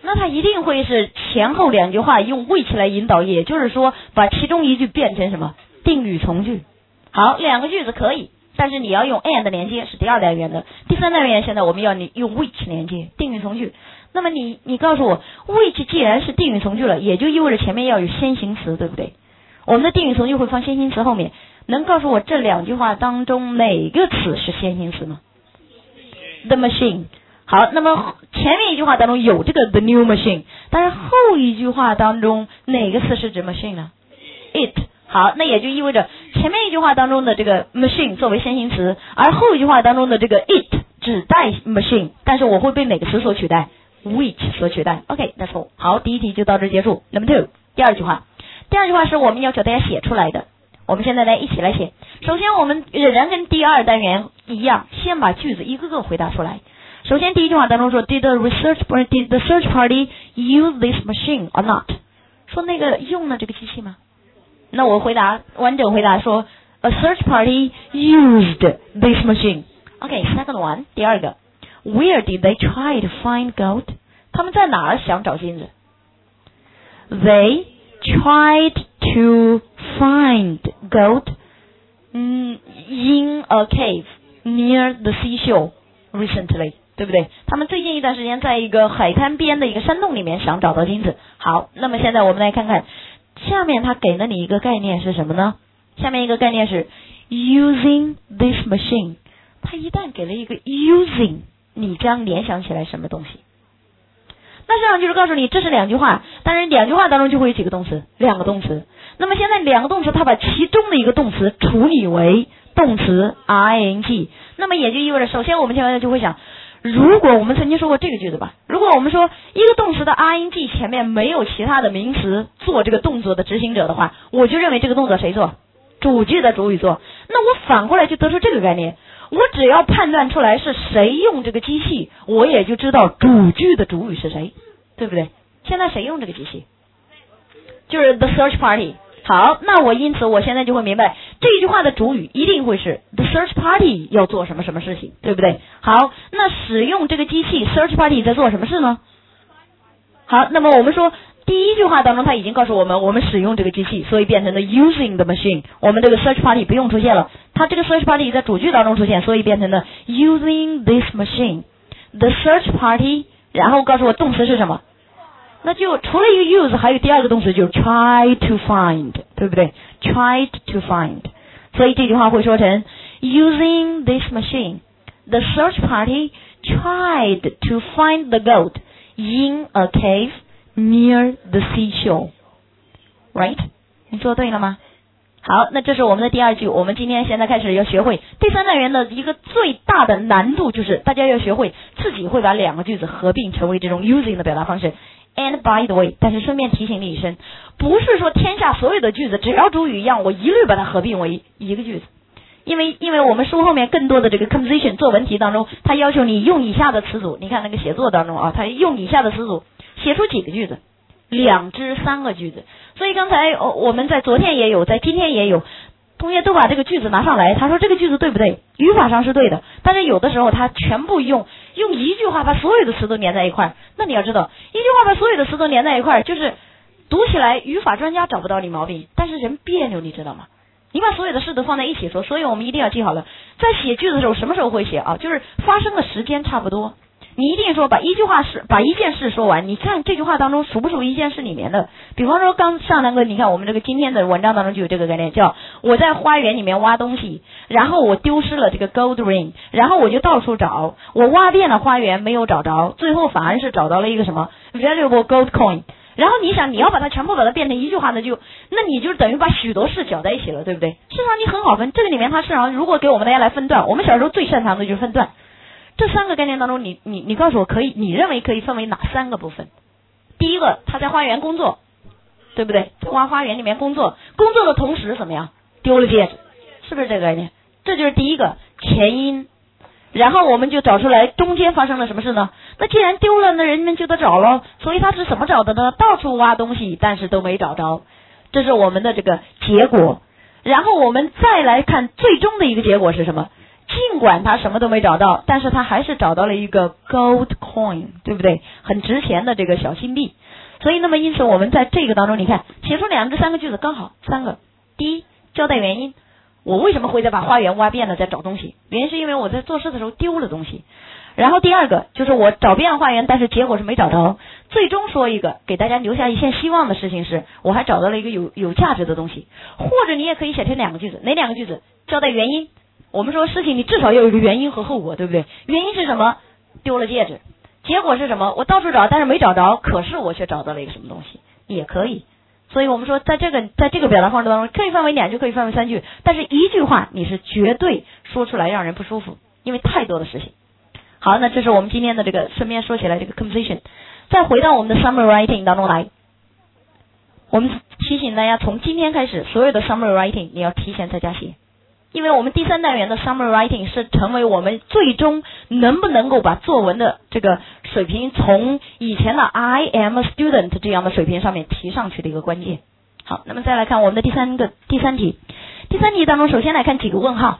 那它一定会是前后两句话用 which 来引导，也就是说把其中一句变成什么定语从句。好，两个句子可以，但是你要用 and 连接，是第二单元的。第三单元现在我们要你用 which 连接定语从句。那么你告诉我 which 既然是定语从句了，也就意味着前面要有先行词，对不对？我们的定语从句会放先行词后面，能告诉我这两句话当中哪个词是先行词吗？ The machine。 好，那么前面一句话当中有这个 the new machine， 但是后一句话当中哪个词是指 machine 呢？ It。 好，那也就意味着前面一句话当中的这个 machine 作为先行词，而后一句话当中的这个 it 只带 machine， 但是我会被哪个词所取代？ which 所取代。 OK，that's all。 好，第一题就到这结束。 Number 2， 第二句话是我们要求大家写出来的，我们现在来一起来写。首先我们仍然跟第二单元一样，先把句子一个个回答出来。首先第一句话当中说 Did the search party use this machine or not？ 说那个用了这个机器吗？那我完整回答说 A search party used this machine。 OK，second one， 第二个 Where did they try to find gold？ 他们在哪儿想找金子？ They tried to find gold in a cave near the seashore recently， 对不对？他们最近一段时间在一个海滩边的一个山洞里面想找到金子。好，那么现在我们来看看下面他给了你一个概念是什么呢？下面一个概念是 using this machine。 他一旦给了一个 using， 你将联想起来什么东西？那实际上就是告诉你这是两句话，但是两句话当中就会有几个动词？两个动词。那么现在两个动词，它把其中的一个动词处理为动词 ing， 那么也就意味着，首先我们现在就会想，如果我们曾经说过这个句子吧，如果我们说一个动词的 ing 前面没有其他的名词做这个动作的执行者的话，我就认为这个动作谁做？主句的主语做。那我反过来就得出这个概念，我只要判断出来是谁用这个机器，我也就知道主句的主语是谁，对不对？现在谁用这个机器？就是 the search party。 好，那我因此我现在就会明白这一句话的主语一定会是 the search party 要做什么什么事情，对不对？好，那使用这个机器 search party 在做什么事呢？好，那么我们说第一句话当中他已经告诉我们，我们使用这个机器，所以变成了 using the machine， 我们这个 search party 不用出现了，它这个 search party 在主句当中出现，所以变成了 using this machine the search party， 然后告诉我动词是什么？那就除了一个 use 还有第二个动词就是 try to find， 对不对？ tried to find， 所以这句话会说成 using this machine the search party tried to find the gold in a cave near the seashore。 Right？ 你说对了吗？好，那这是我们的第二句。我们今天现在开始要学会第三单元的一个最大的难度，就是大家要学会自己会把两个句子合并成为这种 using 的表达方式。And by the way， 但是顺便提醒你一声，不是说天下所有的句子只要主语一样，我一律把它合并为一个句子。因为我们书后面更多的这个 composition 作文题当中，它要求你用以下的词组，你看那个写作当中啊，它用以下的词组写出几个句子，2至3个句子。所以刚才我们在昨天也有，在今天也有同学都把这个句子拿上来，他说这个句子对不对？语法上是对的，但是有的时候他全部用一句话把所有的词都连在一块儿。那你要知道，一句话把所有的词都连在一块儿，就是读起来语法专家找不到你毛病，但是人别扭，你知道吗？你把所有的事都放在一起说，所以我们一定要记好了，在写句子的时候什么时候会写啊？就是发生的时间差不多。你一定说把一件事说完，你看这句话当中属不属于一件事里面的？比方说刚上两个，你看我们这个今天的文章当中就有这个概念，叫我在花园里面挖东西，然后我丢失了这个 gold ring， 然后我就到处找，我挖遍了花园没有找着，最后反而是找到了一个什么 valuable gold coin。然后你想你要把它全部把它变成一句话呢，那你就等于把许多事搅在一起了，对不对？事实上你很好分，这个里面它市场如果给我们大家来分段，我们小时候最擅长的就是分段。这3个概念当中，你告诉我你认为可以分为哪3个部分？第一个，他在花园工作，对不对？花园里面工作的同时怎么样？丢了戒指，是不是这个概念？这就是第一个前因。然后我们就找出来中间发生了什么事呢？那既然丢了，那人们就得找了，所以他是怎么找的呢？到处挖东西，但是都没找着，这是我们的这个结果。然后我们再来看最终的一个结果是什么？ 尽管他什么都没找到，但是他还是找到了一个 gold coin， 对不对？很值钱的这个小金币。所以那么因此我们在这个当中，你看写出2至3个句子，刚好3个。第一，交代原因，我为什么会再把花园挖遍了再找东西，原因是因为我在做事的时候丢了东西。然后第二个就是我找遍了花园，但是结果是没找着。最终说一个给大家留下一线希望的事情是，我还找到了一个有价值的东西。或者你也可以写成2个句子，哪2个句子？交代原因。我们说事情你至少要有一个原因和后果，对不对？原因是什么？丢了戒指。结果是什么？我到处找，但是没找着，可是我却找到了一个什么东西，也可以。所以我们说在这个表达方式当中，可以分为2句，可以分为3句，但是一句话你是绝对说出来让人不舒服，因为太多的事情。好，那这是我们今天的这个顺便说起来这个 composition。 再回到我们的 summary writing 当中来，我们提醒大家从今天开始，所有的 summary writing 你要提前在家写，因为我们第3单元的 summary writing 是成为我们最终能不能够把作文的这个水平从以前的 I am a student 这样的水平上面提上去的一个关键。好，那么再来看我们的第三题。第3题当中，首先来看几个问号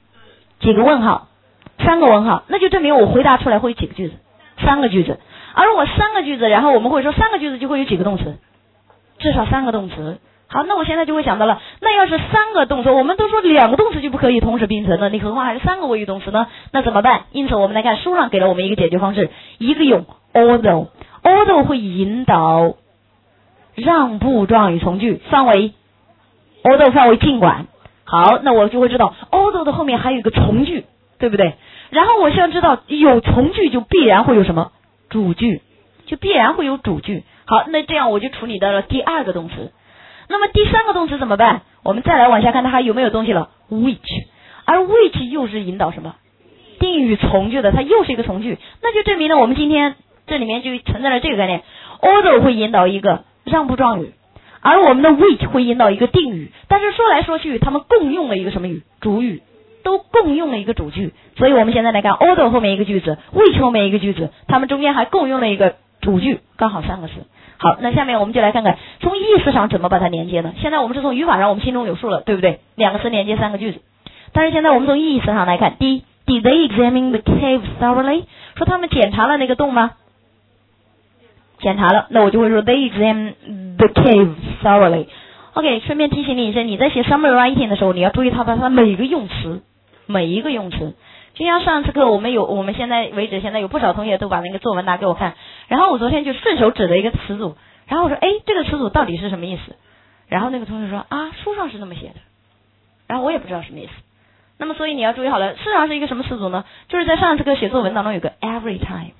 ，3个问号，那就证明我回答出来会有几个句子，3个句子。而如果3个句子，然后我们会说3个句子就会有几个动词，至少3个动词。好，那我现在就会想到了，那要是3个动词，我们都说2个动词就不可以同时并存的，你何况还是3个谓语动词呢？那怎么办？因此我们来看书上给了我们一个解决方式，一个用 although 会引导让步状语从句，范围 although 范围尽管。好，那我就会知道 although 的后面还有一个从句，对不对？然后我需要知道有从句就必然会有什么主句，好，那这样我就处理到了第2个动词。那么第3个动词怎么办？我们再来往下看它还有没有东西了， which， 而 which 又是引导什么定语从句的，它又是一个从句，那就证明了我们今天这里面就存在了这个概念， although 会引导一个让步状语，而我们的 which 会引导一个定语，但是说来说去他们共用了一个什么语？主语，都共用了一个主句。所以我们现在来看 although 后面一个句子， which 后面一个句子，他们中间还共用了一个主句，刚好3个词。好，那下面我们就来看看从意思上怎么把它连接呢？现在我们是从语法上我们心中有数了，对不对？2个词连接3个句子。但是现在我们从意思上来看，第一 ，Did they examine the cave thoroughly？ 说他们检查了那个洞吗？检查了，那我就会说 They examined the cave thoroughly。OK， 顺便提醒你一声，你在写 summary writing 的时候，你要注意它每一个用词。就像上次课我们现在为止，现在有不少同学都把那个作文拿给我看，然后我昨天就顺手指了一个词组，然后我说，哎，这个词组到底是什么意思？然后那个同学说，啊，书上是那么写的，然后我也不知道什么意思。那么所以你要注意好了，事实上是一个什么词组呢？就是在上次课写作文当中有个 every time，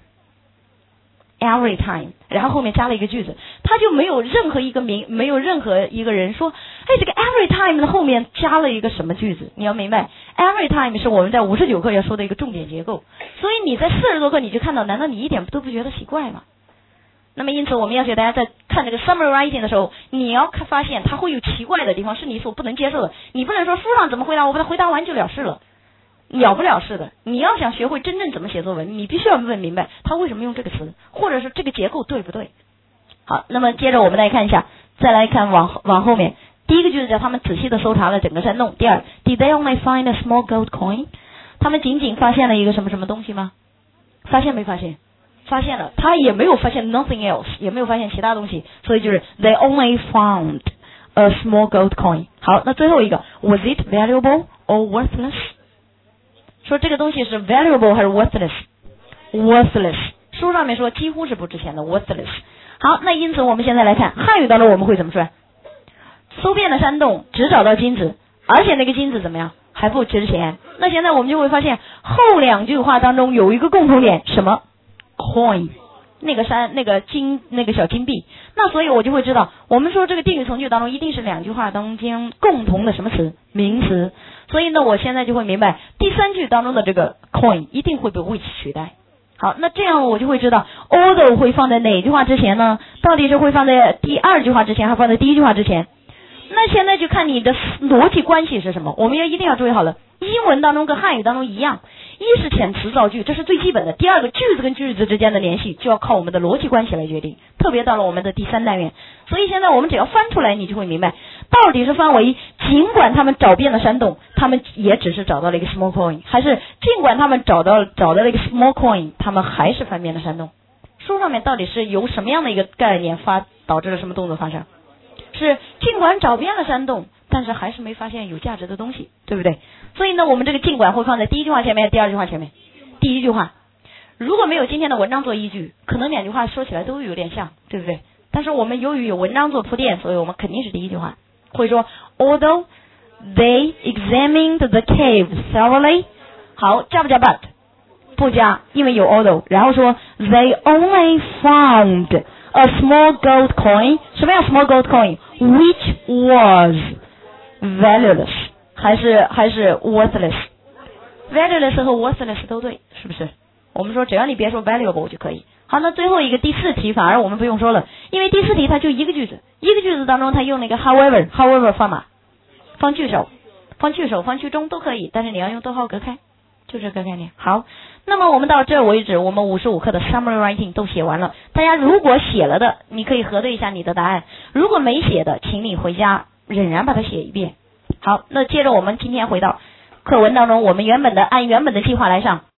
然后后面加了一个句子，他就没有任何一个人说，哎，这个 every time 的后面加了一个什么句子？你要明白 every time 是我们在59课要说的一个重点结构，所以你在40多课你就看到，难道你一点都不觉得奇怪吗？那么因此我们要给大家在看这个 summary writing 的时候，你要发现它会有奇怪的地方，是你所不能接受的。你不能说书上怎么回答，我把它回答完就了事了，了不了事的。你要想学会真正怎么写作文，你必须要问明白他为什么用这个词，或者是这个结构对不对。好，那么接着我们来看一下，再来看往后面。第一个句子叫他们仔细的搜查了整个山洞。第二 ，Did they only find a small gold coin？ 他们仅仅发现了一个什么什么东西吗？发现没发现？发现了，他也没有发现 nothing else， 也没有发现其他东西，所以就是 they only found a small gold coin。 好，那最后一个 was it valuable or worthless？ 说这个东西是 valuable 还是 worthless？ 书上面说几乎是不值钱的 worthless。 好，那因此我们现在来看汉语当中我们会怎么说？搜遍了山洞只找到金子，而且那个金子怎么样？还不值钱。那现在我们就会发现后2句话当中有一个共同点，什么？coin， 那个小金币。那所以我就会知道，我们说这个定语从句当中一定是2句话当中共同的什么词？名词。所以呢，我现在就会明白第3句当中的这个 coin 一定会被 which 取代。好，那这样我就会知道 although 会放在哪句话之前呢？到底是会放在第2句话之前，还放在第1句话之前？那现在就看你的逻辑关系是什么。我们一定要注意好了，英文当中跟汉语当中一样， 一是遣词造句，这是最基本的。第二个，句子跟句子之间的联系就要靠我们的逻辑关系来决定，特别到了我们的第3单元。所以现在我们只要翻出来，你就会明白，到底是翻为尽管他们找遍了山洞，他们也只是找到了一个 small coin， 还是尽管他们找到了一个 small coin， 他们还是翻遍了山洞。书上面到底是由什么样的一个概念导致了什么动作发生？是尽管找遍了山洞，但是还是没发现有价值的东西，对不对？所以呢，我们这个尽管会放在第一句话前面，第二句话前面。第一句话如果没有今天的文章做依据，可能2句话说起来都有点像，对不对？但是我们由于有文章做铺垫，所以我们肯定是第一句话会说 although they examined the cave thoroughly。 好，加不加 but？ 不加，因为有 although。 然后说 they only found a small gold coin。 什么叫 small gold coin？ which was valueless， 还是 worthless？ valueless 和 worthless 都对，是不是？我们说只要你别说 valuable 就可以。好，那最后一个第4题反而我们不用说了，因为第4题它就一个句子，一个句子当中它用了一个 however 放哪？放句首，放句中都可以，但是你要用逗号隔开，就这个概念。好，那么我们到这为止，我们55课的 summary writing 都写完了。大家如果写了的，你可以核对一下你的答案；如果没写的，请你回家仍然把它写一遍。好，那接着我们今天回到课文当中，我们按原本的计划来上。